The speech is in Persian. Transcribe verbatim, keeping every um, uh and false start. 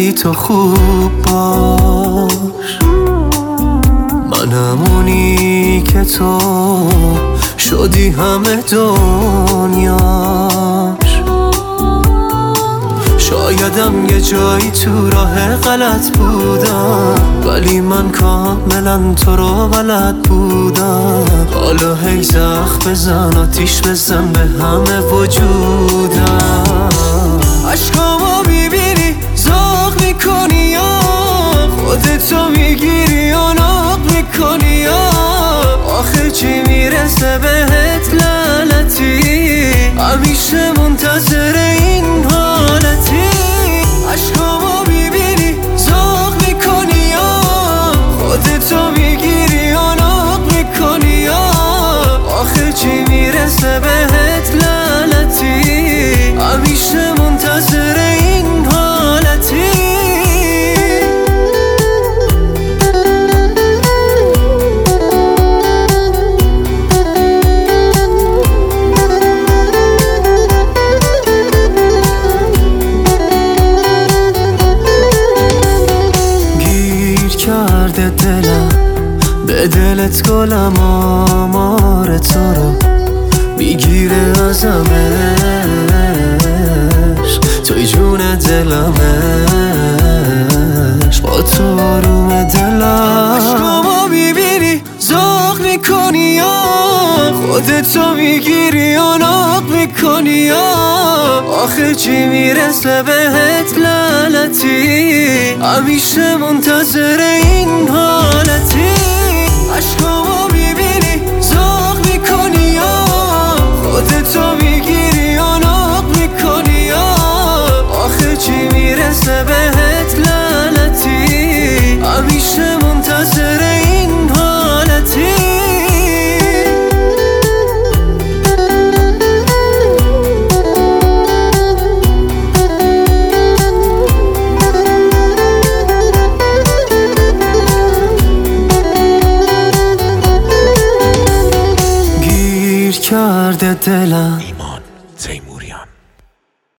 ولی تو خوب باش. منم اونی که تو شدی همه دنیاش. شایدم یه جایی تو راه غلط بودم، ولی من کاملا تو رو بلد بودم. حالا هی زخم بزن، آتیش بزن به همه وجودم. عشقامو میبینی زاغ میکنی یا خودتو میگیری یا ناق میکنی یا آخه چی میرسه بهت لعنتی؟ همیشه منتظر این حالتی. عشقامو میبینی زاغ میکنی یا خودتو میگیری یا ناق میکنی یا آخه چی میرسه بهت لعنتی؟ همیشه منتظر این حالتی. کرده دلم به دلت گلم آمار تو رو میگیره ازم عشق. توی جون دلم عشق، با تو آروم دلم. عشقامو میبینی زاغ میکنی یا خودتو میگیری یا ناق میکنی یا آخه چی میرسه بهت لعنتی؟ همیشه منتظر این حالتی. عشقامو میبینی زاغ میکنی یا خودتو میگیری یا ناق میکنی یا آخه چی میرسه بهت لعنتی؟ همیشه منتظر این حالتی. کرده دلم